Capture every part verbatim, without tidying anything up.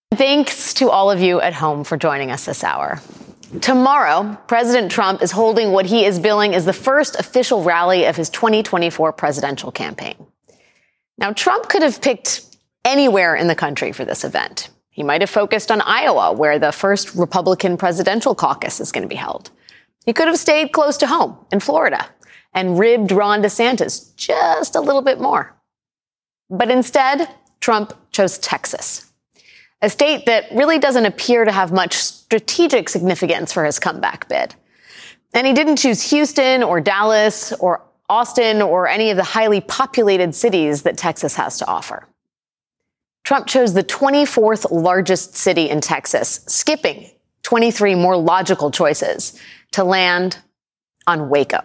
Thanks to all of you at home for joining us this hour. Tomorrow, President Trump is holding what he is billing as the first official rally of his twenty twenty-four presidential campaign. Now, Trump could have picked anywhere in the country for this event. He might have focused on Iowa, where the first Republican presidential caucus is going to be held. He could have stayed close to home in Florida and ribbed Ron DeSantis just a little bit more. But instead, Trump chose Texas, a state that really doesn't appear to have much strategic significance for his comeback bid. And he didn't choose Houston or Dallas or Austin or any of the highly populated cities that Texas has to offer. Trump chose the twenty-fourth largest city in Texas, skipping twenty-three more logical choices to land on Waco,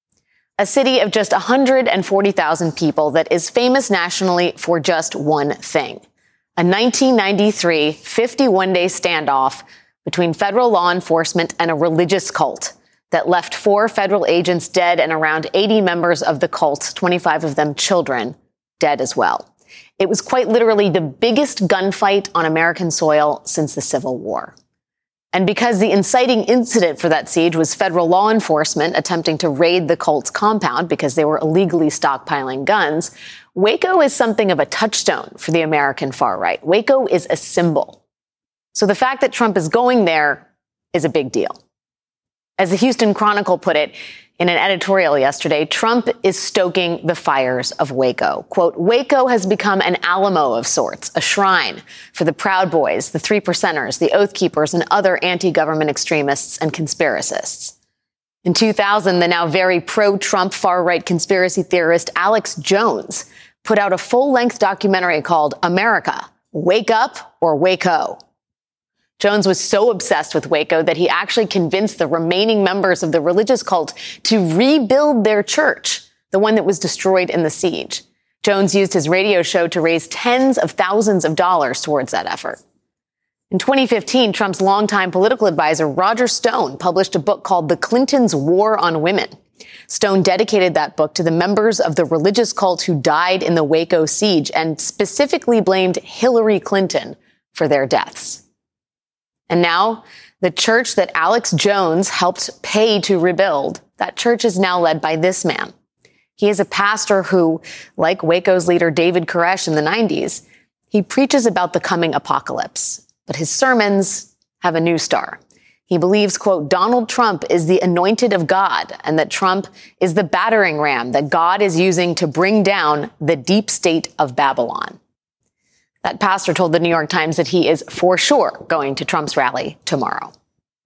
a city of just one hundred forty thousand people that is famous nationally for just one thing: a nineteen ninety-three fifty-one day standoff between federal law enforcement and a religious cult that left four federal agents dead and around eighty members of the cult, twenty-five of them children, dead as well. It was quite literally the biggest gunfight on American soil since the Civil War. And because the inciting incident for that siege was federal law enforcement attempting to raid the cult's compound because they were illegally stockpiling guns, Waco is something of a touchstone for the American far right. Waco is a symbol. So the fact that Trump is going there is a big deal. As the Houston Chronicle put it in an editorial yesterday, Trump is stoking the fires of Waco. Quote, Waco has become an Alamo of sorts, a shrine for the Proud Boys, the Three Percenters, the Oath Keepers, and other anti-government extremists and conspiracists. In two thousand, the now very pro-Trump far-right conspiracy theorist Alex Jones put out a full-length documentary called America, Wake Up or Waco. Jones was so obsessed with Waco that he actually convinced the remaining members of the religious cult to rebuild their church, the one that was destroyed in the siege. Jones used his radio show to raise tens of thousands of dollars towards that effort. In twenty fifteen, Trump's longtime political advisor, Roger Stone, published a book called The Clintons' War on Women. Stone dedicated that book to the members of the religious cult who died in the Waco siege and specifically blamed Hillary Clinton for their deaths. And now, the church that Alex Jones helped pay to rebuild, that church is now led by this man. He is a pastor who, like Waco's leader David Koresh in the nineties, he preaches about the coming apocalypse. But his sermons have a new star. He believes, quote, Donald Trump is the anointed of God and that Trump is the battering ram that God is using to bring down the deep state of Babylon. That pastor told the New York Times that he is for sure going to Trump's rally tomorrow.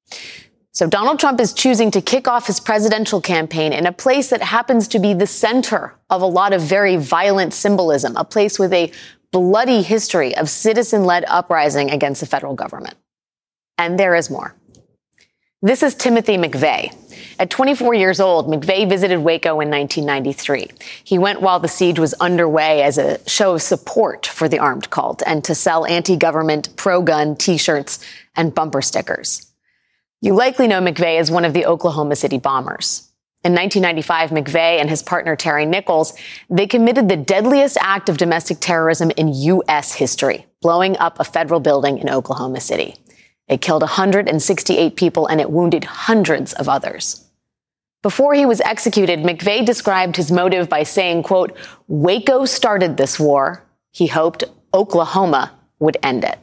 So Donald Trump is choosing to kick off his presidential campaign in a place that happens to be the center of a lot of very violent symbolism, a place with a bloody history of citizen-led uprising against the federal government. And there is more. This is Timothy McVeigh. At twenty-four years old, McVeigh visited Waco in nineteen ninety-three. He went while the siege was underway as a show of support for the armed cult and to sell anti-government, pro-gun T-shirts and bumper stickers. You likely know McVeigh as one of the Oklahoma City bombers. In nineteen ninety-five, McVeigh and his partner Terry Nichols, they committed the deadliest act of domestic terrorism in U S history, blowing up a federal building in Oklahoma City. It killed one hundred sixty-eight people and it wounded hundreds of others. Before he was executed, McVeigh described his motive by saying, quote, Waco started this war. He hoped Oklahoma would end it.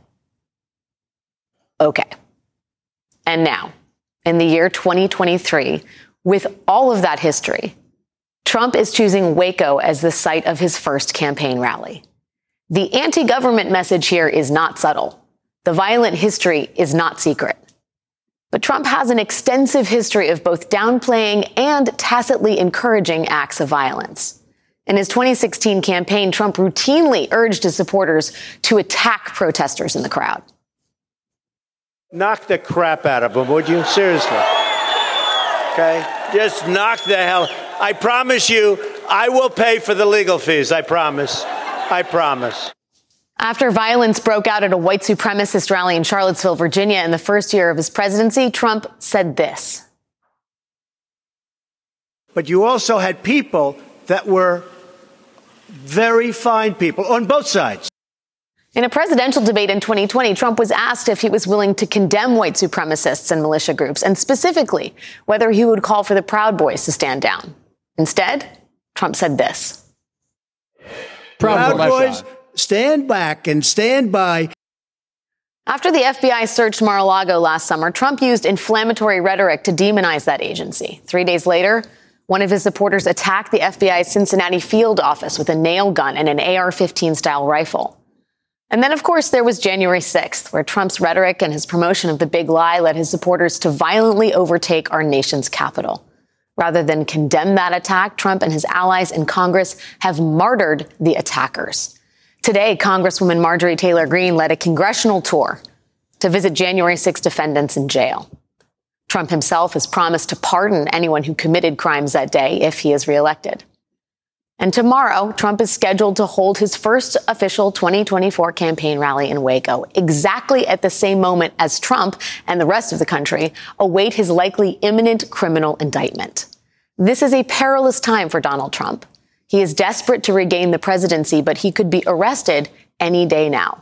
Okay. And now, in the year twenty twenty-three, with all of that history, Trump is choosing Waco as the site of his first campaign rally. The anti-government message here is not subtle. The violent history is not secret. But Trump has an extensive history of both downplaying and tacitly encouraging acts of violence. In his twenty sixteen campaign, Trump routinely urged his supporters to attack protesters in the crowd. Knock the crap out of them, would you? Seriously. Okay? Just knock the hell. I promise you, I will pay for the legal fees. I promise. I promise. After violence broke out at a white supremacist rally in Charlottesville, Virginia, in the first year of his presidency, Trump said this. But you also had people that were very fine people on both sides. In a presidential debate in twenty twenty, Trump was asked if he was willing to condemn white supremacists and militia groups, and specifically whether he would call for the Proud Boys to stand down. Instead, Trump said this. Proud Boys, stand back and stand by. After the F B I searched Mar-a-Lago last summer, Trump used inflammatory rhetoric to demonize that agency. Three days later, one of his supporters attacked the F B I's Cincinnati field office with a nail gun and an A R fifteen style rifle. And then, of course, there was January sixth, where Trump's rhetoric and his promotion of the big lie led his supporters to violently overtake our nation's capital. Rather than condemn that attack, Trump and his allies in Congress have martyred the attackers. Today, Congresswoman Marjorie Taylor Greene led a congressional tour to visit January sixth defendants in jail. Trump himself has promised to pardon anyone who committed crimes that day if he is reelected. And tomorrow, Trump is scheduled to hold his first official twenty twenty-four campaign rally in Waco, exactly at the same moment as Trump and the rest of the country await his likely imminent criminal indictment. This is a perilous time for Donald Trump. He is desperate to regain the presidency, but he could be arrested any day now.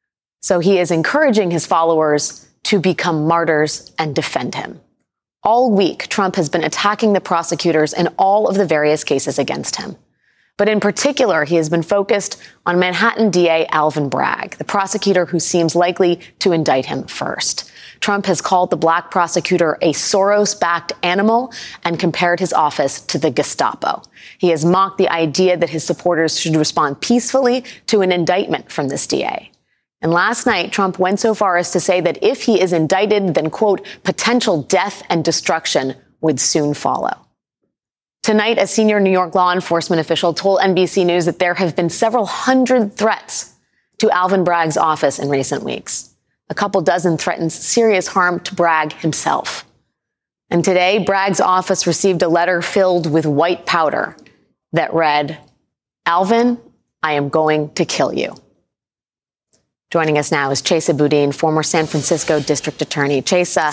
So he is encouraging his followers to become martyrs and defend him. All week, Trump has been attacking the prosecutors in all of the various cases against him. But in particular, he has been focused on Manhattan D A Alvin Bragg, the prosecutor who seems likely to indict him first. Trump has called the black prosecutor a Soros-backed animal and compared his office to the Gestapo. He has mocked the idea that his supporters should respond peacefully to an indictment from this D A. And last night, Trump went so far as to say that if he is indicted, then, quote, potential death and destruction would soon follow. Tonight, a senior New York law enforcement official told N B C News that there have been several hundred threats to Alvin Bragg's office in recent weeks. A couple dozen threatens serious harm to Bragg himself. And today, Bragg's office received a letter filled with white powder that read, Alvin, I am going to kill you. Joining us now is Chesa Boudin, former San Francisco district attorney. Chesa,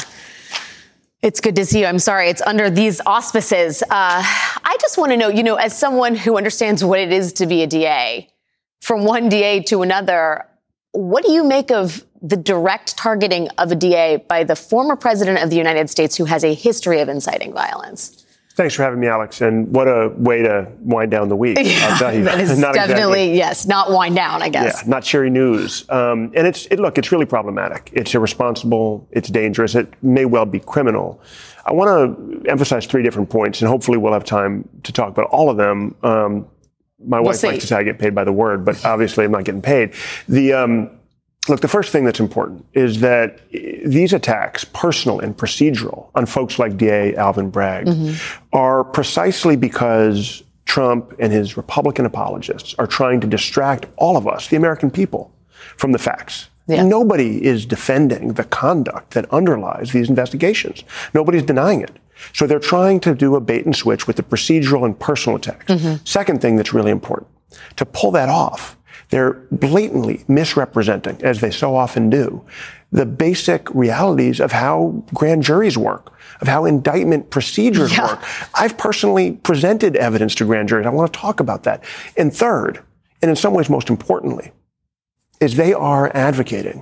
it's good to see you. I'm sorry, it's under these auspices. Uh, I just want to know, you know, as someone who understands what it is to be a D A, from one D A to another, what do you make of the direct targeting of a D A by the former president of the United States who has a history of inciting violence? Thanks for having me, Alex. And what a way to wind down the week. Yeah, I'll tell you. That is not definitely, exactly. yes, not wind down, I guess. Yeah, not cheery news. Um, and it's, it, look, it's really problematic. It's irresponsible. It's dangerous. It may well be criminal. I want to emphasize three different points, and hopefully we'll have time to talk about all of them. Um, my We'll wife see. likes to say I get paid by the word, but obviously I'm not getting paid. The, um, Look, the first thing that's important is that these attacks, personal and procedural, on folks like D A Alvin Bragg, mm-hmm. are precisely because Trump and his Republican apologists are trying to distract all of us, the American people, from the facts. Yeah. Nobody is defending the conduct that underlies these investigations. Nobody's denying it. So they're trying to do a bait and switch with the procedural and personal attacks. Mm-hmm. Second thing that's really important, to pull that off, they're blatantly misrepresenting, as they so often do, the basic realities of how grand juries work, of how indictment procedures yeah. work. I've personally presented evidence to grand juries. I want to talk about that. And third, and in some ways most importantly, is they are advocating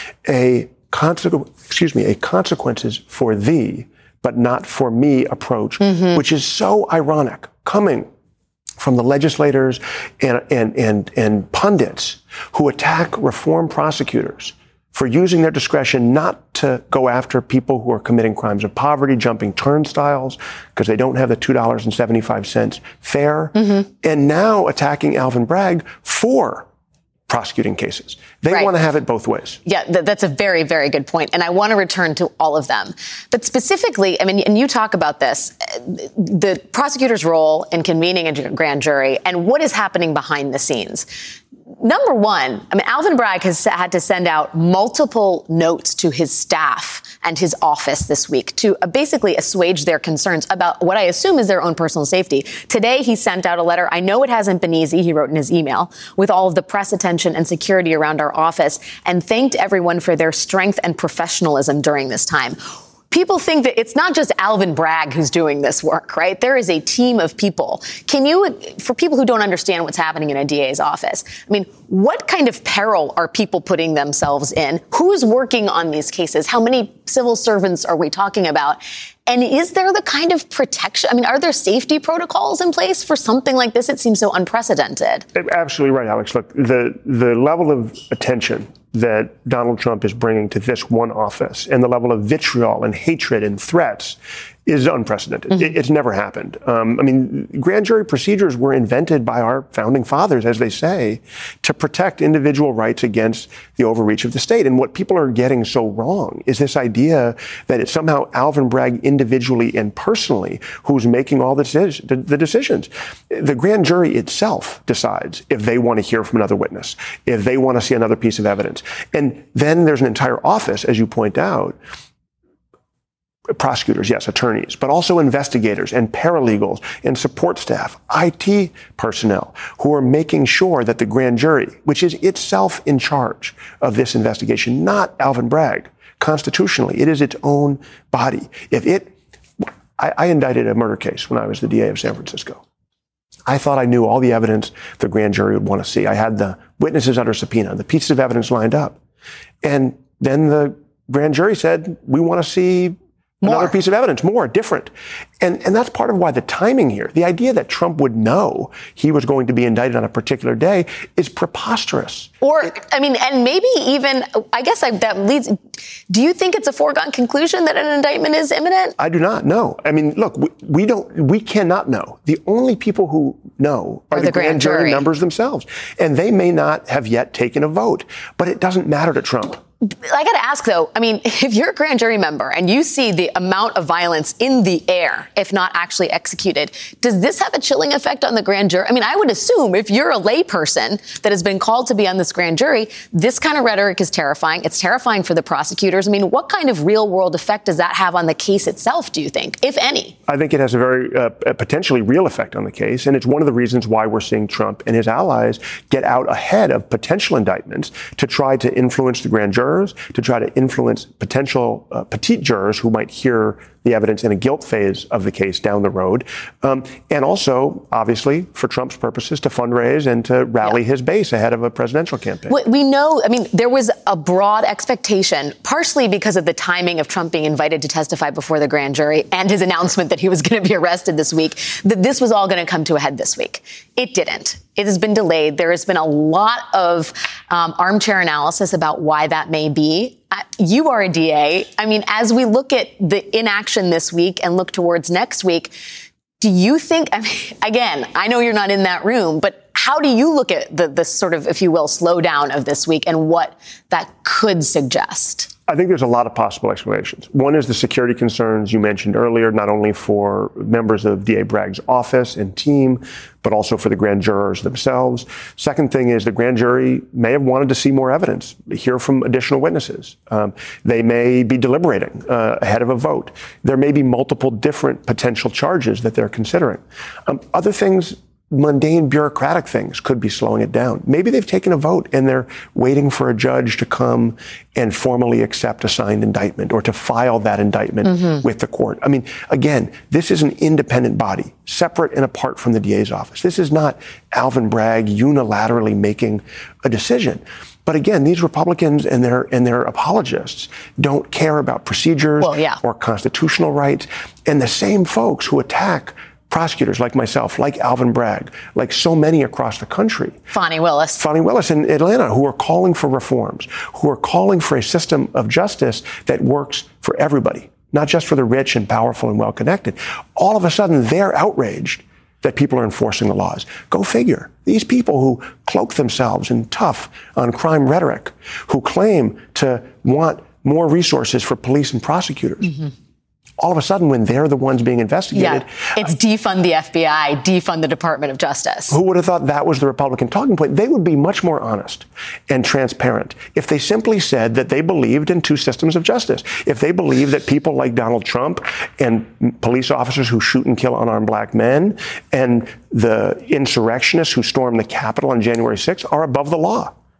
a consequ- excuse me, a consequences for thee, but not for me approach, mm-hmm. which is so ironic, coming from the legislators and, and, and, and pundits who attack reform prosecutors for using their discretion not to go after people who are committing crimes of poverty, jumping turnstiles, because they don't have the two dollars and seventy-five cents fare, mm-hmm. and now attacking Alvin Bragg for prosecuting cases. They right. want to have it both ways. Yeah, th- that's a very, very good point. And I want to return to all of them. But specifically, I mean, and you talk about this, the prosecutor's role in convening a grand jury and what is happening behind the scenes. Number one, I mean, Alvin Bragg has had to send out multiple notes to his staff and his office this week to uh, basically assuage their concerns about what I assume is their own personal safety. Today, he sent out a letter. I know it hasn't been easy, he wrote in his email, with all of the press attention and security around our office, and thanked everyone for their strength and professionalism during this time. people think that it's not just Alvin Bragg who's doing this work, right? There is a team of people. Can you, for people who don't understand what's happening in a D A's office, I mean, what kind of peril are people putting themselves in? Who's working on these cases? How many civil servants are we talking about? And is there the kind of protection? I mean, are there safety protocols in place for something like this? It seems so unprecedented. Absolutely right, Alex. Look, the, the level of attention that Donald Trump is bringing to this one office and the level of vitriol and hatred and threats is unprecedented. Mm-hmm. It, it's never happened. Um, I mean, grand jury procedures were invented by our founding fathers, as they say, to protect individual rights against the overreach of the state. And what people are getting so wrong is this idea that it's somehow Alvin Bragg individually and personally who's making all the, decisions, the, the decisions. The grand jury itself decides if they want to hear from another witness, if they want to see another piece of evidence. And then there's an entire office, as you point out, prosecutors, yes, attorneys, but also investigators and paralegals and support staff, I T personnel who are making sure that the grand jury, which is itself in charge of this investigation, not Alvin Bragg, constitutionally, it is its own body. If it, I, I indicted a murder case when I was the D A of San Francisco. I thought I knew all the evidence the grand jury would want to see. I had the witnesses under subpoena, the pieces of evidence lined up. And then the grand jury said, we want to see More. Another piece of evidence, more, different. And and that's part of why the timing here, the idea that Trump would know he was going to be indicted on a particular day is preposterous. Or, I mean, and maybe even, I guess I, that leads, do you think it's a foregone conclusion that an indictment is imminent? I do not know. I mean, look, we, we don't, we cannot know. The only people who know are, are the, the grand, grand jury, jury members themselves. And they may not have yet taken a vote, but it doesn't matter to Trump. I got to ask, though, I mean, if you're a grand jury member and you see the amount of violence in the air, if not actually executed, does this have a chilling effect on the grand jury? I mean, I would assume if you're a layperson that has been called to be on this grand jury, this kind of rhetoric is terrifying. It's terrifying for the prosecutors. I mean, what kind of real world effect does that have on the case itself, do you think, if any? I think it has a very uh, a potentially real effect on the case. And it's one of the reasons why we're seeing Trump and his allies get out ahead of potential indictments to try to influence the grand jury, to try to influence potential uh, petite jurors who might hear the evidence in a guilt phase of the case down the road. Um, and also, obviously, for Trump's purposes, to fundraise and to rally yeah. his base ahead of a presidential campaign. We know, I mean, there was a broad expectation, partially because of the timing of Trump being invited to testify before the grand jury and his announcement that he was going to be arrested this week, that this was all going to come to a head this week. It didn't. It has been delayed. There has been a lot of um, armchair analysis about why that may be. Uh, you are a D A. I mean, as we look at the inaction this week and look towards next week, do you think, I mean, again, I know you're not in that room, but how do you look at the, the sort of, if you will, slowdown of this week and what that could suggest? I think there's a lot of possible explanations. One is the security concerns you mentioned earlier, not only for members of D A Bragg's office and team, but also for the grand jurors themselves. Second thing is the grand jury may have wanted to see more evidence, hear from additional witnesses. Um, they may be deliberating uh, ahead of a vote. There may be multiple different potential charges that they're considering. Um, other things, mundane bureaucratic things, could be slowing it down. Maybe they've taken a vote and they're waiting for a judge to come and formally accept a signed indictment or to file that indictment mm-hmm. with the court. I mean, again, this is an independent body, separate and apart from the D A's office. This is not Alvin Bragg unilaterally making a decision. But again, these Republicans and their and their apologists don't care about procedures well, yeah. or constitutional rights. And the same folks who attack prosecutors like myself, like Alvin Bragg, like so many across the country. Fani Willis. Fani Willis in Atlanta, who are calling for reforms, who are calling for a system of justice that works for everybody, not just for the rich and powerful and well-connected. All of a sudden, they're outraged that people are enforcing the laws. Go figure. These people who cloak themselves in tough on crime rhetoric, who claim to want more resources for police and prosecutors. Mm-hmm. All of a sudden, when they're the ones being investigated. Yeah, it's defund the F B I, defund the Department of Justice. Who would have thought that was the Republican talking point? They would be much more honest and transparent if they simply said that they believed in two systems of justice. If they believed that people like Donald Trump and police officers who shoot and kill unarmed black men and the insurrectionists who stormed the Capitol on January sixth are above the law.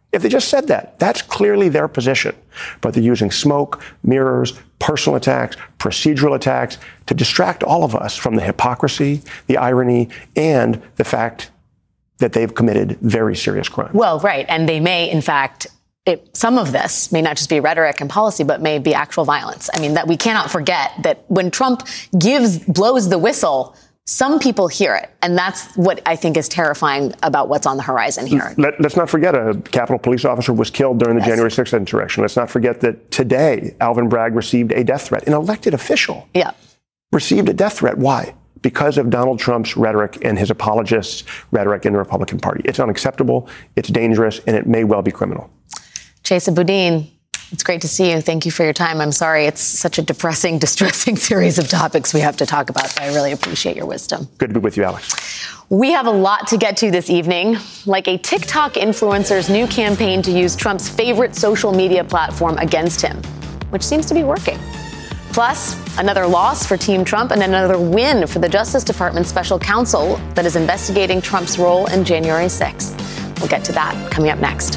If they just said that, that's clearly their position. But they're using smoke, mirrors, personal attacks, procedural attacks to distract all of us from the hypocrisy, the irony, and the fact that they've committed very serious crimes. Well, right. And they may, in fact, it, some of this may not just be rhetoric and policy, but may be actual violence. I mean, that we cannot forget that when Trump gives, blows the whistle, some people hear it, and that's what I think is terrifying about what's on the horizon here. Let, let's not forget a Capitol police officer was killed during the yes. January sixth insurrection. Let's not forget that today, Alvin Bragg received a death threat. An elected official yeah. received a death threat. Why? Because of Donald Trump's rhetoric and his apologists' rhetoric in the Republican Party. It's unacceptable, it's dangerous, and it may well be criminal. Chesa Boudin, it's great to see you. Thank you for your time. I'm sorry it's such a depressing, distressing series of topics we have to talk about, but I really appreciate your wisdom. Good to be with you, Alex. We have a lot to get to this evening, like a TikTok influencer's new campaign to use Trump's favorite social media platform against him, which seems to be working. Plus, another loss for Team Trump and another win for the Justice Department special counsel that is investigating Trump's role in January sixth. We'll get to that coming up next.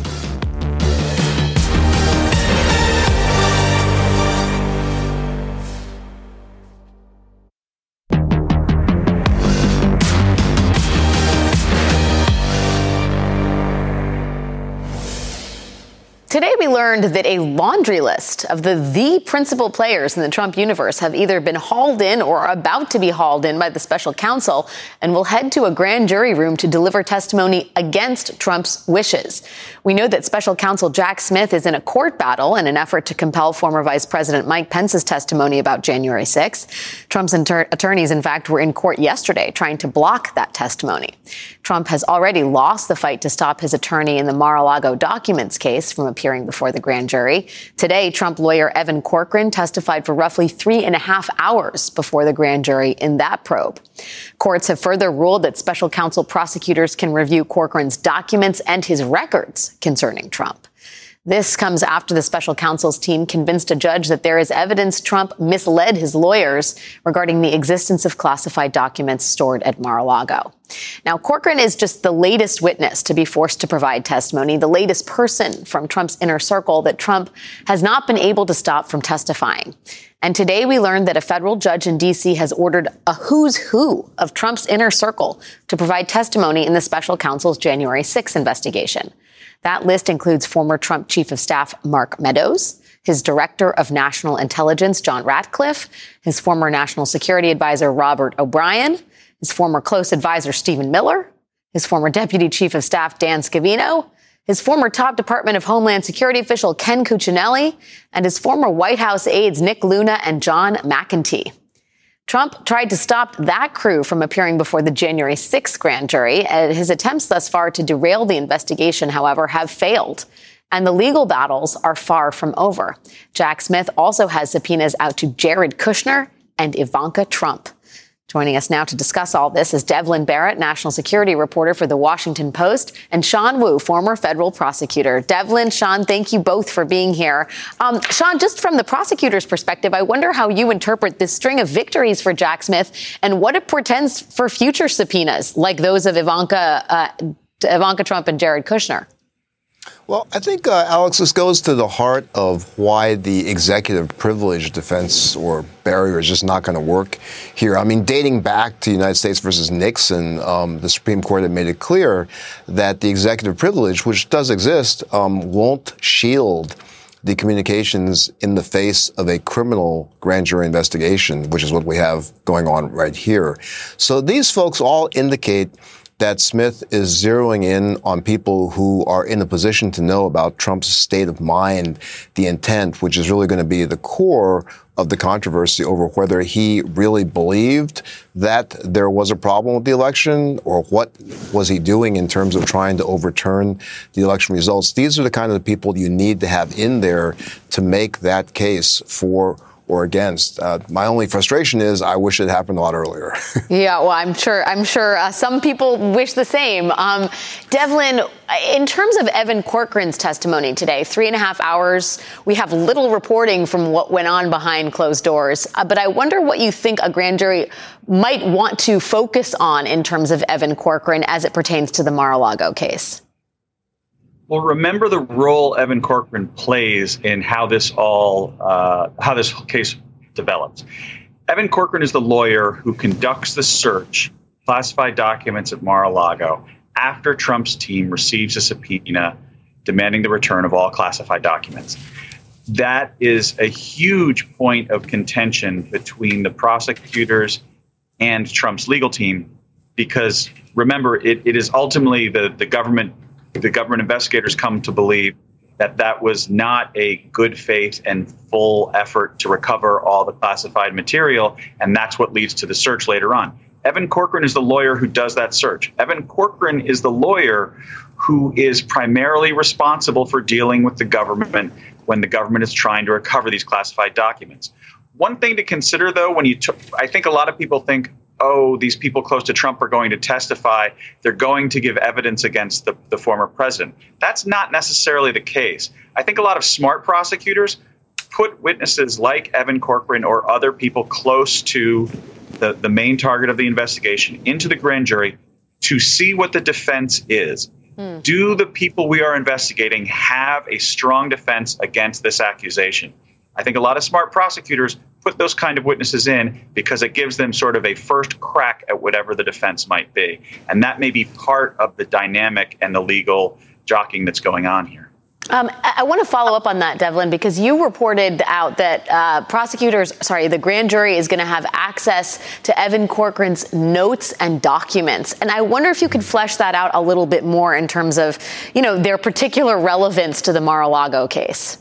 Today, we learned that a laundry list of the the principal players in the Trump universe have either been hauled in or are about to be hauled in by the special counsel and will head to a grand jury room to deliver testimony against Trump's wishes. We know that special counsel Jack Smith is in a court battle in an effort to compel former Vice President Mike Pence's testimony about January sixth. Trump's inter- attorneys, in fact, were in court yesterday trying to block that testimony. Trump has already lost the fight to stop his attorney in the Mar-a-Lago documents case from appearing before the grand jury. Today, Trump lawyer Evan Corcoran testified for roughly three and a half hours before the grand jury in that probe. Courts have further ruled that special counsel prosecutors can review Corcoran's documents and his records concerning Trump. This comes after the special counsel's team convinced a judge that there is evidence Trump misled his lawyers regarding the existence of classified documents stored at Mar-a-Lago. Now, Corcoran is just the latest witness to be forced to provide testimony, the latest person from Trump's inner circle that Trump has not been able to stop from testifying. And today we learned that a federal judge in D C has ordered a who's who of Trump's inner circle to provide testimony in the special counsel's January sixth investigation. That list includes former Trump Chief of Staff Mark Meadows, his Director of National Intelligence, John Ratcliffe, his former National Security Advisor, Robert O'Brien, his former close advisor, Stephen Miller, his former Deputy Chief of Staff, Dan Scavino, his former top Department of Homeland Security official, Ken Cuccinelli, and his former White House aides, Nick Luna and John McEntee. Trump tried to stop that crew from appearing before the January sixth grand jury. And his attempts thus far to derail the investigation, however, have failed. And the legal battles are far from over. Jack Smith also has subpoenas out to Jared Kushner and Ivanka Trump. Joining us now to discuss all this is Devlin Barrett, national security reporter for The Washington Post, and Sean Wu, former federal prosecutor. Devlin, Sean, thank you both for being here. Um, Sean, just from the prosecutor's perspective, I wonder how you interpret this string of victories for Jack Smith and what it portends for future subpoenas like those of Ivanka, uh, Ivanka Trump and Jared Kushner. Well, I think, uh, Alex, this goes to the heart of why the executive privilege defense or barrier is just not going to work here. I mean, dating back to United States versus Nixon, um, the Supreme Court had made it clear that the executive privilege, which does exist, um, won't shield the communications in the face of a criminal grand jury investigation, which is what we have going on right here. So these folks all indicate that Smith is zeroing in on people who are in a position to know about Trump's state of mind, the intent, which is really going to be the core of the controversy over whether he really believed that there was a problem with the election or what was he doing in terms of trying to overturn the election results. These are the kind of people you need to have in there to make that case for or against. Uh, my only frustration is I wish it happened a lot earlier. Yeah, well, I'm sure I'm sure uh, some people wish the same. Um, Devlin, in terms of Evan Corcoran's testimony today, three and a half hours, we have little reporting from what went on behind closed doors. Uh, but I wonder what you think a grand jury might want to focus on in terms of Evan Corcoran as it pertains to the Mar-a-Lago case. Well, remember the role Evan Corcoran plays in how this all, uh, how this case develops. Evan Corcoran is the lawyer who conducts the search, classified documents at Mar-a-Lago, after Trump's team receives a subpoena demanding the return of all classified documents. That is a huge point of contention between the prosecutors and Trump's legal team, because remember, it, it is ultimately the, the government, the government investigators come to believe that that was not a good faith and full effort to recover all the classified material, and that's what leads to the search later on. Evan Corcoran is the lawyer who does that search. Evan Corcoran is the lawyer who is primarily responsible for dealing with the government when the government is trying to recover these classified documents. One thing to consider, though, when you t- I think a lot of people think, oh, these people close to Trump are going to testify. They're going to give evidence against the, the former president. That's not necessarily the case. I think a lot of smart prosecutors put witnesses like Evan Corcoran or other people close to the, the main target of the investigation into the grand jury to see what the defense is. Mm. Do the people we are investigating have a strong defense against this accusation? I think a lot of smart prosecutors put those kind of witnesses in because it gives them sort of a first crack at whatever the defense might be. And that may be part of the dynamic and the legal jockeying that's going on here. Um, I, I want to follow up on that, Devlin, because you reported out that uh, prosecutors, sorry, the grand jury is going to have access to Evan Corcoran's notes and documents. And I wonder if you could flesh that out a little bit more in terms of, you know, their particular relevance to the Mar-a-Lago case.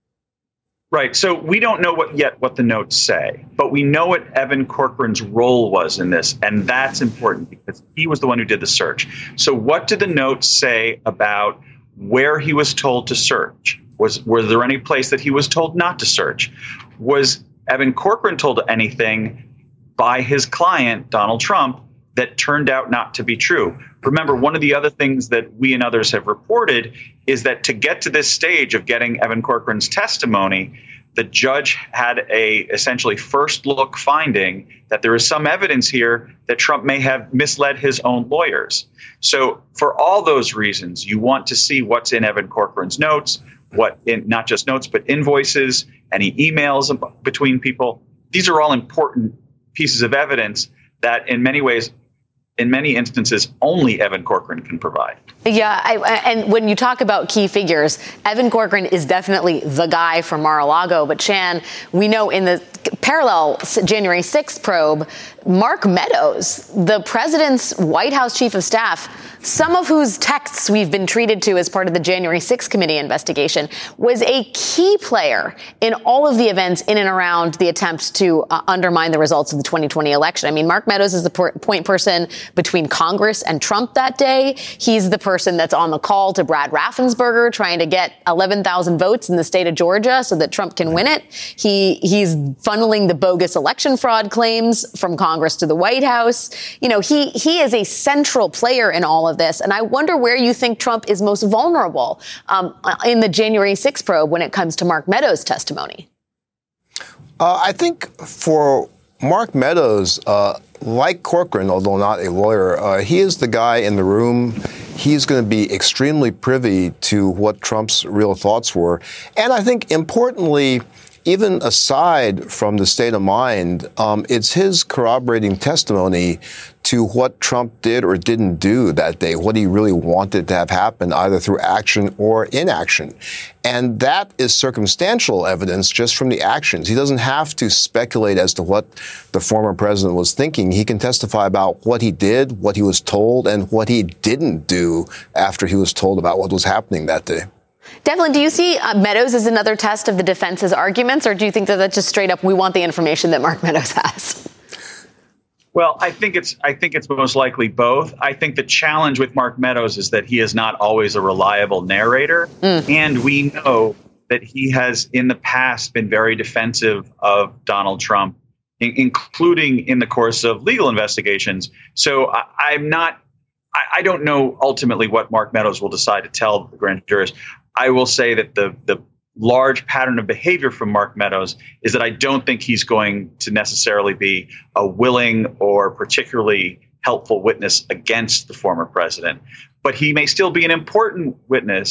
Right. So we don't know what yet what the notes say, but we know what Evan Corcoran's role was in this. And that's important because he was the one who did the search. So what did the notes say about where he was told to search? Was, was there any place that he was told not to search? Was Evan Corcoran told anything by his client, Donald Trump, that turned out not to be true? Remember, one of the other things that we and others have reported is that to get to this stage of getting Evan Corcoran's testimony, the judge had a essentially first look finding that there is some evidence here that Trump may have misled his own lawyers. So for all those reasons, you want to see what's in Evan Corcoran's notes, what in not just notes, but invoices, any emails between people. These are all important pieces of evidence that in many ways, in many instances, only Evan Corcoran can provide. Yeah, I, and when you talk about key figures, Evan Corcoran is definitely the guy for Mar-a-Lago. But Shan, we know in the parallel January sixth probe, Mark Meadows, the president's White House chief of staff, some of whose texts we've been treated to as part of the January sixth committee investigation, was a key player in all of the events in and around the attempt to uh, undermine the results of the twenty twenty election. I mean, Mark Meadows is the per- point person between Congress and Trump that day. He's the person that's on the call to Brad Raffensperger trying to get eleven thousand votes in the state of Georgia so that Trump can win it. He he's funneling the bogus election fraud claims from Congress to the White House. You know, he he is a central player in all of this. And I wonder where you think Trump is most vulnerable um, in the January sixth probe when it comes to Mark Meadows' testimony. Uh, I think for Mark Meadows, uh, like Corcoran, although not a lawyer, uh, he is the guy in the room. He's going to be extremely privy to what Trump's real thoughts were. And I think importantly, even aside from the state of mind, um, it's his corroborating testimony to what Trump did or didn't do that day, what he really wanted to have happen, either through action or inaction. And that is circumstantial evidence just from the actions. He doesn't have to speculate as to what the former president was thinking. He can testify about what he did, what he was told, and what he didn't do after he was told about what was happening that day. Devlin, do you see uh, Meadows as another test of the defense's arguments, or do you think that that's just straight up, we want the information that Mark Meadows has? Well, I think it's I think it's most likely both. I think the challenge with Mark Meadows is that he is not always a reliable narrator. Mm. And we know that he has in the past been very defensive of Donald Trump, in, including in the course of legal investigations. So I, I'm not I, I don't know ultimately what Mark Meadows will decide to tell the grand jurors. I will say that the the large pattern of behavior from Mark Meadows is that I don't think he's going to necessarily be a willing or particularly helpful witness against the former president. But he may still be an important witness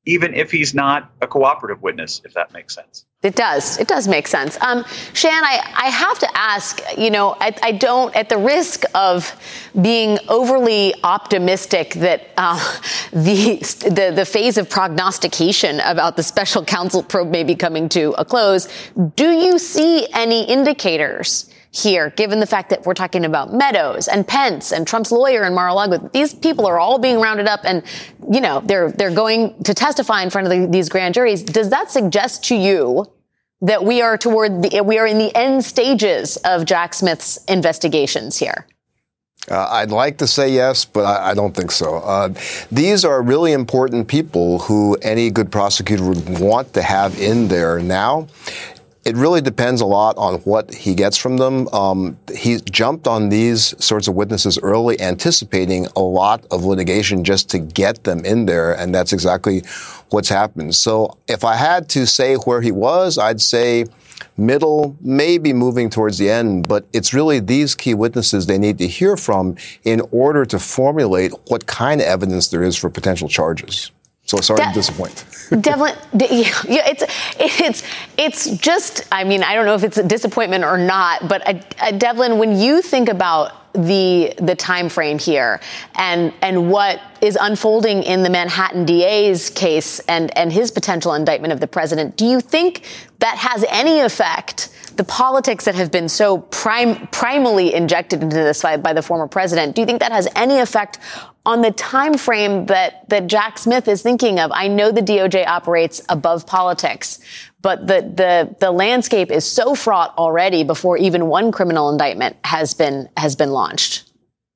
even if he's not a cooperative witness, if that makes sense. It does. It does make sense. Um, Shan, I, I have to ask, you know, I, I don't, at the risk of being overly optimistic that uh, the, the the phase of prognostication about the special counsel probe may be coming to a close, do you see any indicators here, given the fact that we're talking about Meadows and Pence and Trump's lawyer and Mar-a-Lago? These people are all being rounded up and, you know, they're they're going to testify in front of the, these grand juries. Does that suggest to you that we are toward the, we are in the end stages of Jack Smith's investigations here? Uh, I'd like to say yes, but I, I don't think so. Uh, these are really important people who any good prosecutor would want to have in there now. It really depends a lot on what he gets from them. Um, he jumped on these sorts of witnesses early, anticipating a lot of litigation just to get them in there, and that's exactly what's happened. So if I had to say where he was, I'd say middle, maybe moving towards the end, but it's really these key witnesses they need to hear from in order to formulate what kind of evidence there is for potential charges. So sorry De- to disappoint. Devlin, yeah, it's it's it's just. I mean, I don't know if it's a disappointment or not, but uh, uh, Devlin, when you think about the the time frame here and and what is unfolding in the Manhattan D A's case and and his potential indictment of the president, do you think that has any effect? The politics that have been so prim- primally injected into this by, by the former president, do you think that has any effect on the time frame that, that Jack Smith is thinking of? I know the D O J operates above politics, but the, the, the landscape is so fraught already before even one criminal indictment has been has been launched.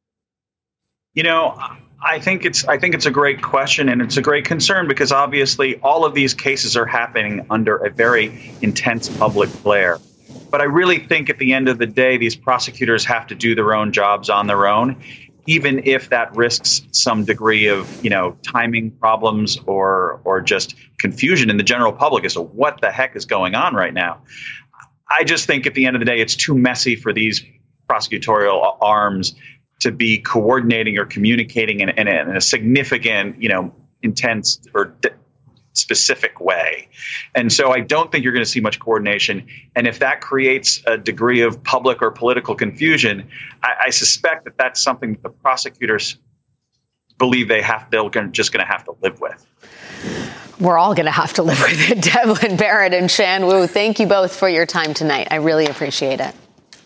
You know, I think it's I think it's a great question, and it's a great concern, because obviously all of these cases are happening under a very intense public glare. But I really think at the end of the day, these prosecutors have to do their own jobs on their own, even if that risks some degree of, you know, timing problems or or just confusion in the general public as to what the heck is going on right now. I just think at the end of the day, it's too messy for these prosecutorial arms to be coordinating or communicating in, in, a, in a significant, you know, intense or de- specific way. And so I don't think you're going to see much coordination. And if that creates a degree of public or political confusion, I, I suspect that that's something that the prosecutors believe they have, they're gonna, just going to have to live with. We're all going to have to live with it. Devlin Barrett and Shan Wu, thank you both for your time tonight. I really appreciate it.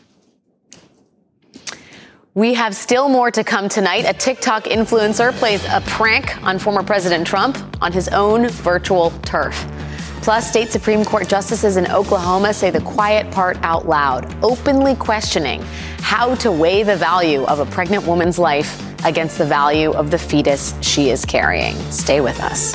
We have still more to come tonight. A TikTok influencer plays a prank on former President Trump on his own virtual turf. Plus, state Supreme Court justices in Oklahoma say the quiet part out loud, openly questioning how to weigh the value of a pregnant woman's life against the value of the fetus she is carrying. Stay with us.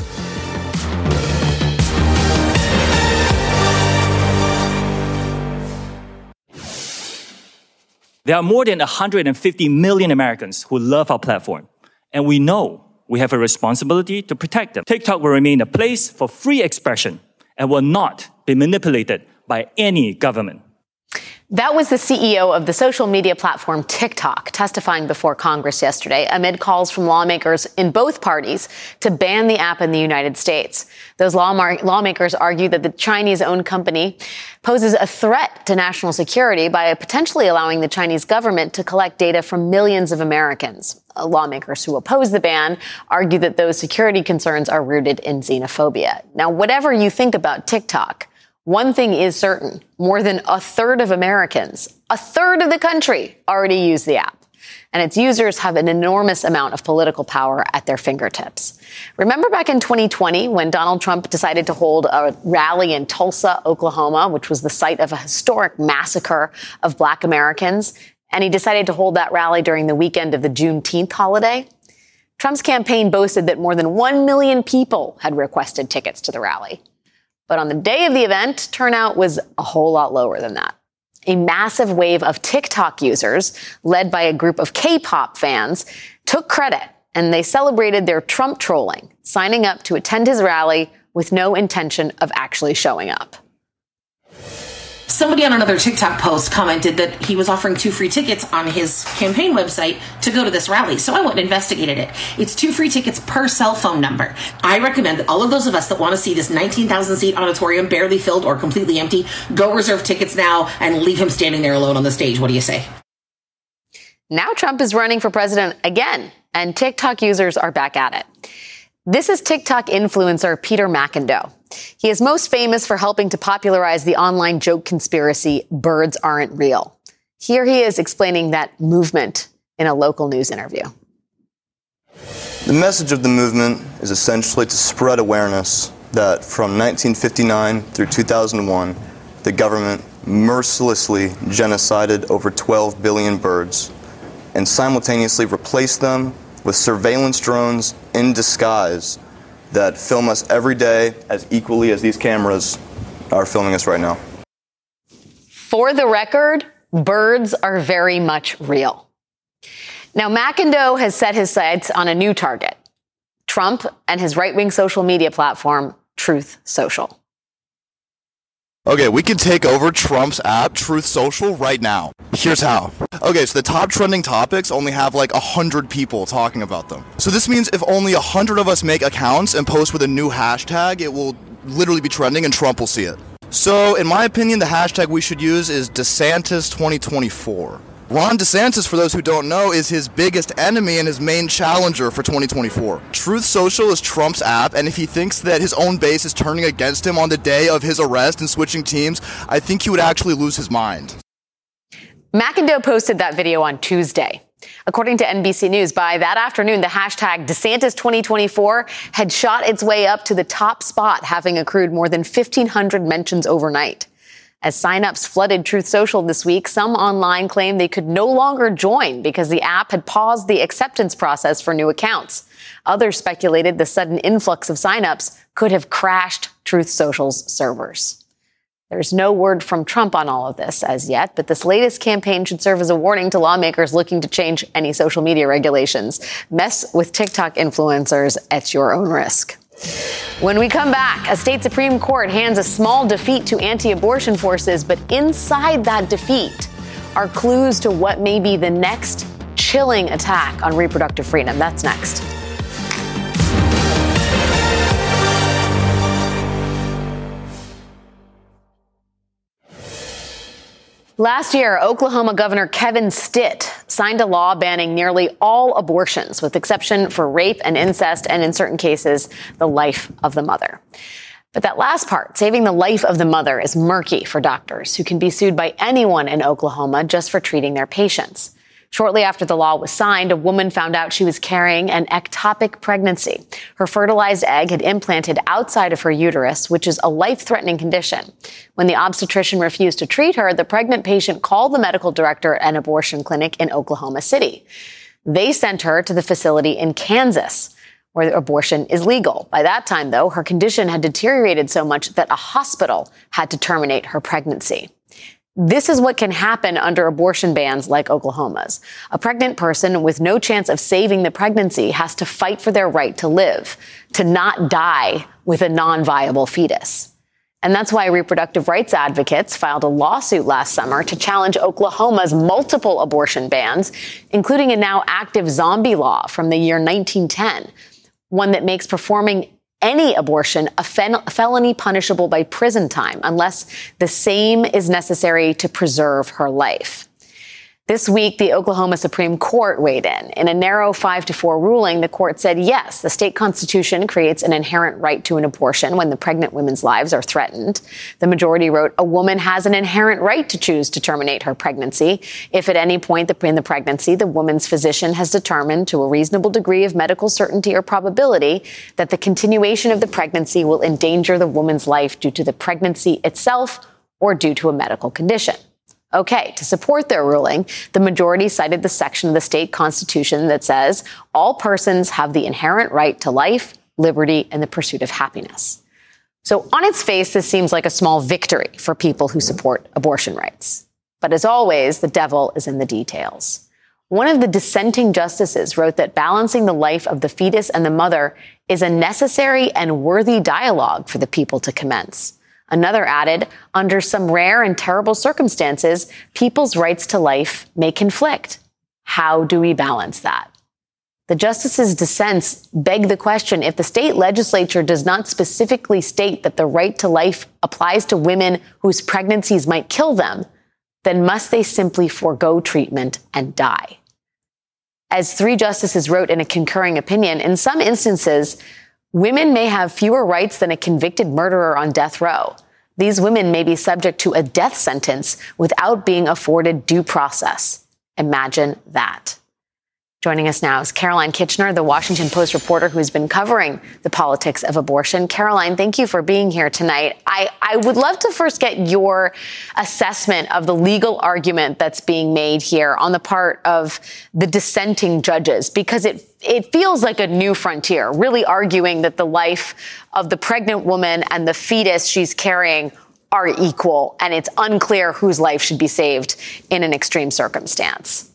There are more than one hundred fifty million Americans who love our platform, and we know we have a responsibility to protect them. TikTok will remain a place for free expression and will not be manipulated by any government. That was the C E O of the social media platform TikTok testifying before Congress yesterday amid calls from lawmakers in both parties to ban the app in the United States. Those lawmar- lawmakers argue that the Chinese-owned company poses a threat to national security by potentially allowing the Chinese government to collect data from millions of Americans. Uh, lawmakers who oppose the ban argue that those security concerns are rooted in xenophobia. Now, whatever you think about TikTok, one thing is certain: more than a third of Americans, a third of the country, already use the app. And its users have an enormous amount of political power at their fingertips. Remember back in twenty twenty when Donald Trump decided to hold a rally in Tulsa, Oklahoma, which was the site of a historic massacre of Black Americans, and he decided to hold that rally during the weekend of the Juneteenth holiday? Trump's campaign boasted that more than one million people had requested tickets to the rally. But on the day of the event, turnout was a whole lot lower than that. A massive wave of TikTok users, led by a group of K-pop fans, took credit, and they celebrated their Trump trolling, signing up to attend his rally with no intention of actually showing up. Somebody on another TikTok post commented that he was offering two free tickets on his campaign website to go to this rally. So I went and investigated it. It's two free tickets per cell phone number. I recommend that all of those of us that want to see this nineteen thousand seat auditorium barely filled or completely empty, go reserve tickets now and leave him standing there alone on the stage. What do you say? Now Trump is running for president again, and TikTok users are back at it. This is TikTok influencer Peter McIndoe. He is most famous for helping to popularize the online joke conspiracy, Birds Aren't Real. Here he is explaining that movement in a local news interview. The message of the movement is essentially to spread awareness that from nineteen fifty-nine through two thousand one, the government mercilessly genocided over twelve billion birds and simultaneously replaced them with surveillance drones in disguise that film us every day as equally as these cameras are filming us right now. For the record, birds are very much real. Now, McIndoe has set his sights on a new target, Trump and his right-wing social media platform, Truth Social. Okay, we can take over Trump's app, Truth Social, right now. Here's how. Okay, so the top trending topics only have like one hundred people talking about them. So this means if only one hundred of us make accounts and post with a new hashtag, it will literally be trending and Trump will see it. So in my opinion, the hashtag we should use is DeSantis twenty twenty-four. Ron DeSantis, for those who don't know, is his biggest enemy and his main challenger for twenty twenty-four. Truth Social is Trump's app, and if he thinks that his own base is turning against him on the day of his arrest and switching teams, I think he would actually lose his mind. McIndoe posted that video on Tuesday. According to N B C News, by that afternoon, the hashtag DeSantis twenty twenty-four had shot its way up to the top spot, having accrued more than fifteen hundred mentions overnight. As signups flooded Truth Social this week, some online claimed they could no longer join because the app had paused the acceptance process for new accounts. Others speculated the sudden influx of signups could have crashed Truth Social's servers. There's no word from Trump on all of this as yet, but this latest campaign should serve as a warning to lawmakers looking to change any social media regulations. Mess with TikTok influencers at your own risk. When we come back, a state Supreme Court hands a small defeat to anti-abortion forces, but inside that defeat are clues to what may be the next chilling attack on reproductive freedom. That's next. Last year, Oklahoma Governor Kevin Stitt signed a law banning nearly all abortions, with exception for rape and incest, and in certain cases, the life of the mother. But that last part, saving the life of the mother, is murky for doctors who can be sued by anyone in Oklahoma just for treating their patients. Shortly after the law was signed, a woman found out she was carrying an ectopic pregnancy. Her fertilized egg had implanted outside of her uterus, which is a life-threatening condition. When the obstetrician refused to treat her, the pregnant patient called the medical director at an abortion clinic in Oklahoma City. They sent her to the facility in Kansas, where abortion is legal. By that time, though, her condition had deteriorated so much that a hospital had to terminate her pregnancy. This is what can happen under abortion bans like Oklahoma's. A pregnant person with no chance of saving the pregnancy has to fight for their right to live, to not die with a non-viable fetus. And that's why reproductive rights advocates filed a lawsuit last summer to challenge Oklahoma's multiple abortion bans, including a now active zombie law from the year nineteen ten, one that makes performing any abortion a fel- felony punishable by prison time unless the same is necessary to preserve her life. This week, the Oklahoma Supreme Court weighed in. In a narrow five to four ruling, the court said, yes, the state constitution creates an inherent right to an abortion when the pregnant women's lives are threatened. The majority wrote, a woman has an inherent right to choose to terminate her pregnancy if at any point in the pregnancy the woman's physician has determined to a reasonable degree of medical certainty or probability that the continuation of the pregnancy will endanger the woman's life due to the pregnancy itself or due to a medical condition. Okay, to support their ruling, the majority cited the section of the state constitution that says all persons have the inherent right to life, liberty, and the pursuit of happiness. So on its face, this seems like a small victory for people who support abortion rights. But as always, the devil is in the details. One of the dissenting justices wrote that balancing the life of the fetus and the mother is a necessary and worthy dialogue for the people to commence. Another added, under some rare and terrible circumstances, people's rights to life may conflict. How do we balance that? The justices' dissents beg the question, if the state legislature does not specifically state that the right to life applies to women whose pregnancies might kill them, then must they simply forego treatment and die? As three justices wrote in a concurring opinion, in some instances, women may have fewer rights than a convicted murderer on death row. These women may be subject to a death sentence without being afforded due process. Imagine that. Joining us now is Caroline Kitchener, the Washington Post reporter who's been covering the politics of abortion. Caroline, thank you for being here tonight. I, I would love to first get your assessment of the legal argument that's being made here on the part of the dissenting judges, because it it feels like a new frontier, really arguing that the life of the pregnant woman and the fetus she's carrying are equal, and it's unclear whose life should be saved in an extreme circumstance.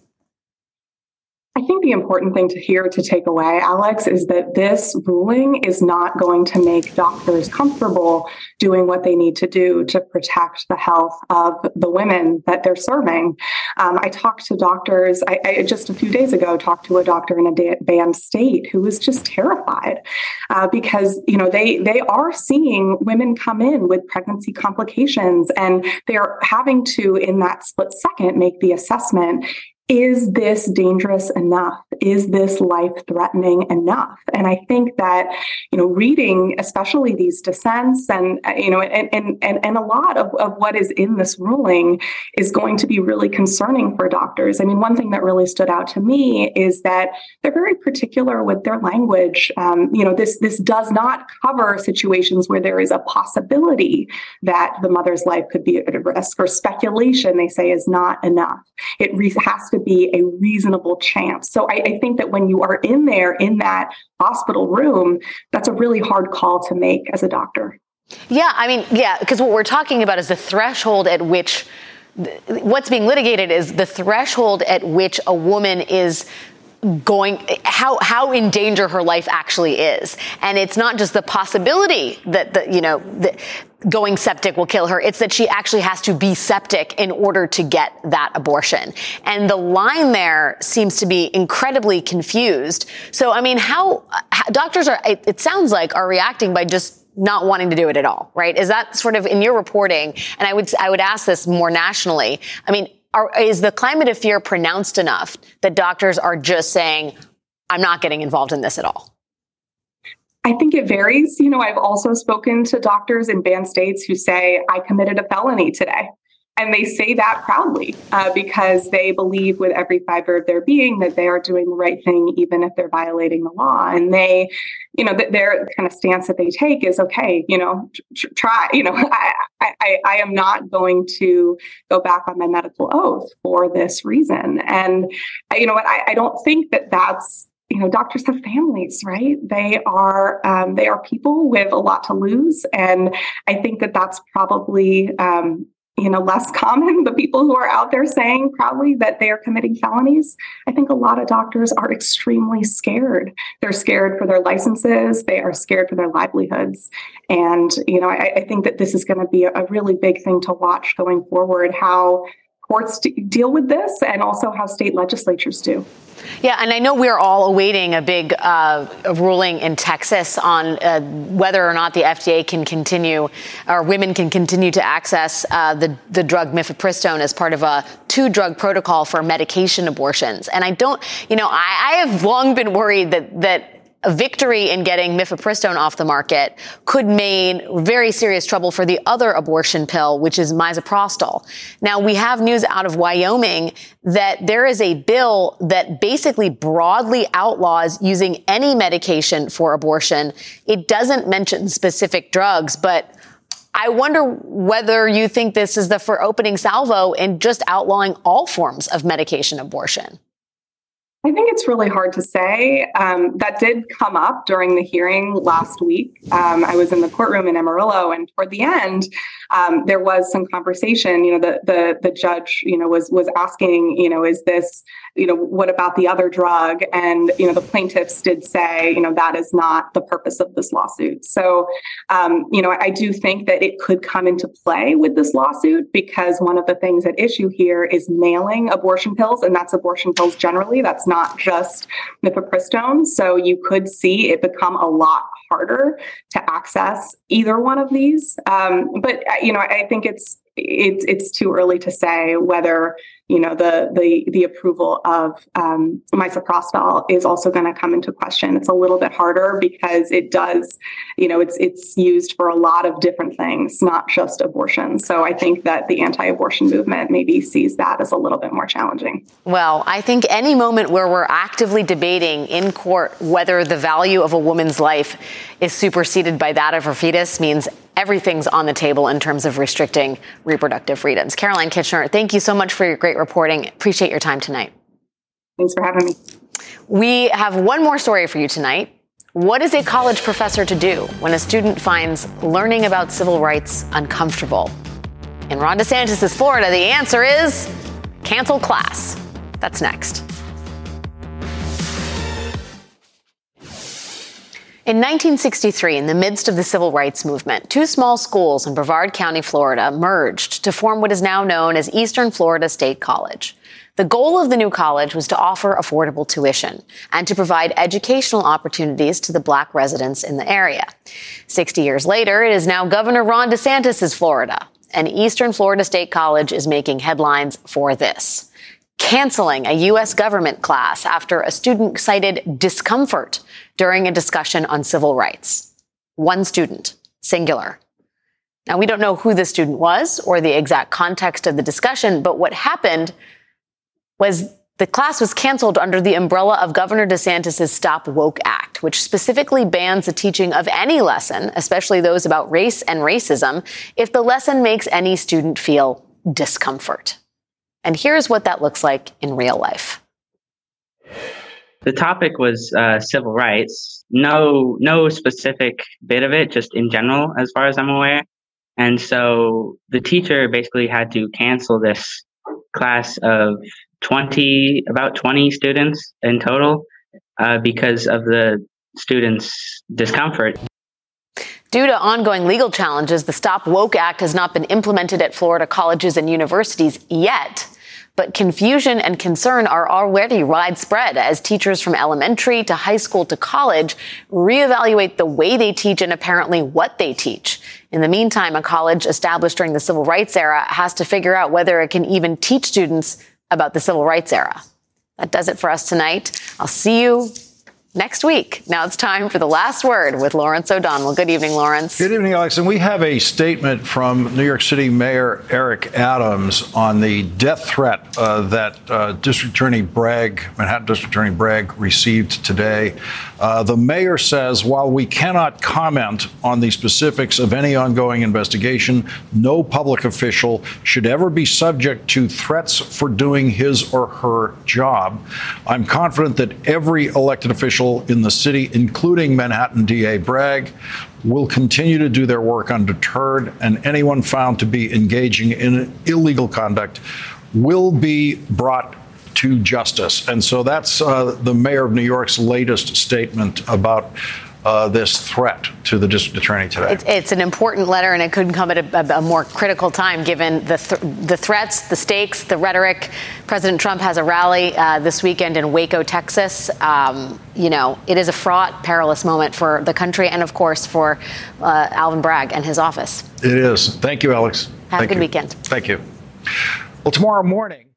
I think the important thing to hear to take away, Alex, is that this ruling is not going to make doctors comfortable doing what they need to do to protect the health of the women that they're serving. Um, I talked to doctors, I, I just a few days ago talked to a doctor in a da- banned state who was just terrified uh, because, you know, they, they are seeing women come in with pregnancy complications, and they are having to, in that split second, make the assessment. Is this dangerous enough? Is this life-threatening enough? And I think that, you know, reading especially these dissents and, you know, and and and, and a lot of, of what is in this ruling is going to be really concerning for doctors. I mean, one thing that really stood out to me is that they're very particular with their language. Um, you know, this this does not cover situations where there is a possibility that the mother's life could be at risk, or speculation, they say, is not enough. It re- has to be a reasonable chance. So I, I think that when you are in there, in that hospital room, that's a really hard call to make as a doctor. Yeah, I mean, yeah, because what we're talking about is the threshold at which what's being litigated is the threshold at which a woman is going, how how in danger her life actually is. And it's not just the possibility that, the, you know, the, going septic will kill her. It's that she actually has to be septic in order to get that abortion. And the line there seems to be incredibly confused. So, I mean, how, how doctors are, it, it sounds like, are reacting by just not wanting to do it at all, right? Is that sort of in your reporting? And I would I would ask this more nationally. I mean, Are, is the climate of fear pronounced enough that doctors are just saying, I'm not getting involved in this at all? I think it varies. You know, I've also spoken to doctors in banned states who say, I committed a felony today. And they say that proudly uh, because they believe with every fiber of their being that they are doing the right thing, even if they're violating the law. And they, you know, th- their kind of stance that they take is, okay, you know, tr- try, you know, I, I, I am not going to go back on my medical oath for this reason. And, you know what, I, I don't think that that's, you know, doctors have families, right? They are um, they are people with a lot to lose. And I think that that's probably, um, you know, less common. The people who are out there saying proudly that they are committing felonies, I think a lot of doctors are extremely scared. They're scared for their licenses. They are scared for their livelihoods. And, you know, I, I think that this is going to be a, a really big thing to watch going forward, how courts deal with this and also how state legislatures do. Yeah, and I know we're all awaiting a big uh, ruling in Texas on uh, whether or not the F D A can continue, or women can continue to access uh, the, the drug mifepristone as part of a two-drug protocol for medication abortions. And I don't, you know, I, I have long been worried that that a victory in getting mifepristone off the market could mean very serious trouble for the other abortion pill, which is misoprostol. Now, we have news out of Wyoming that there is a bill that basically broadly outlaws using any medication for abortion. It doesn't mention specific drugs, but I wonder whether you think this is the for opening salvo in just outlawing all forms of medication abortion. I think it's really hard to say. Um, that did come up during the hearing last week. Um, I was in the courtroom in Amarillo, and toward the end, um, there was some conversation. You know, the the the judge, you know, was was asking, you know, is this, you know, what about the other drug? And you know, the plaintiffs did say, you know, that is not the purpose of this lawsuit. So, um, you know, I, I do think that it could come into play with this lawsuit because one of the things at issue here is mailing abortion pills, and that's abortion pills generally. That's not just mifepristone. So you could see it become a lot harder to access either one of these. Um, but, you know, I think it's it's it's too early to say whether, you know, the the the approval of um, misoprostol is also going to come into question. It's a little bit harder because it does, you know, it's it's used for a lot of different things, not just abortion. So I think that the anti-abortion movement maybe sees that as a little bit more challenging. Well, I think any moment where we're actively debating in court whether the value of a woman's life is superseded by that of her fetus means everything's on the table in terms of restricting reproductive freedoms. Caroline Kitchener, thank you so much for your great reporting. Appreciate your time tonight. Thanks for having me. We have one more story for you tonight. What is a college professor to do when a student finds learning about civil rights uncomfortable? In Ron DeSantis' Florida, the answer is cancel class. That's next. In nineteen sixty-three, in the midst of the civil rights movement, two small schools in Brevard County, Florida, merged to form what is now known as Eastern Florida State College. The goal of the new college was to offer affordable tuition and to provide educational opportunities to the Black residents in the area. Sixty years later, it is now Governor Ron DeSantis' Florida, and Eastern Florida State College is making headlines for this. Canceling a U S government class after a student cited discomfort during a discussion on civil rights. One student, singular. Now, we don't know who the student was or the exact context of the discussion, but what happened was the class was canceled under the umbrella of Governor DeSantis' Stop Woke Act, which specifically bans the teaching of any lesson, especially those about race and racism, if the lesson makes any student feel discomfort. And here's what that looks like in real life. The topic was uh, civil rights. No, no specific bit of it, just in general, as far as I'm aware. And so the teacher basically had to cancel this class of twenty, about twenty students in total, uh, because of the students' discomfort. Due to ongoing legal challenges, the Stop Woke Act has not been implemented at Florida colleges and universities yet. But confusion and concern are already widespread as teachers from elementary to high school to college reevaluate the way they teach and apparently what they teach. In the meantime, a college established during the civil rights era has to figure out whether it can even teach students about the civil rights era. That does it for us tonight. I'll see you next week. Now it's time for the last word with Lawrence O'Donnell. Good evening, Lawrence. Good evening, Alex. And we have a statement from New York City Mayor Eric Adams on the death threat uh, that uh, District Attorney Bragg, Manhattan District Attorney Bragg, received today. Uh, the mayor says, while we cannot comment on the specifics of any ongoing investigation, no public official should ever be subject to threats for doing his or her job. I'm confident that every elected official in the city, including Manhattan D A Bragg, will continue to do their work undeterred, and anyone found to be engaging in illegal conduct will be brought to justice. And so that's uh, the mayor of New York's latest statement about uh, this threat to the district attorney today. It's, it's an important letter, and it couldn't come at a, a more critical time given the th- the threats, the stakes, the rhetoric. President Trump has a rally uh, this weekend in Waco, Texas. Um, you know, it is a fraught, perilous moment for the country and, of course, for uh, Alvin Bragg and his office. It is. Thank you, Alex. Have Thank a good you. weekend. Thank you. Well, tomorrow morning.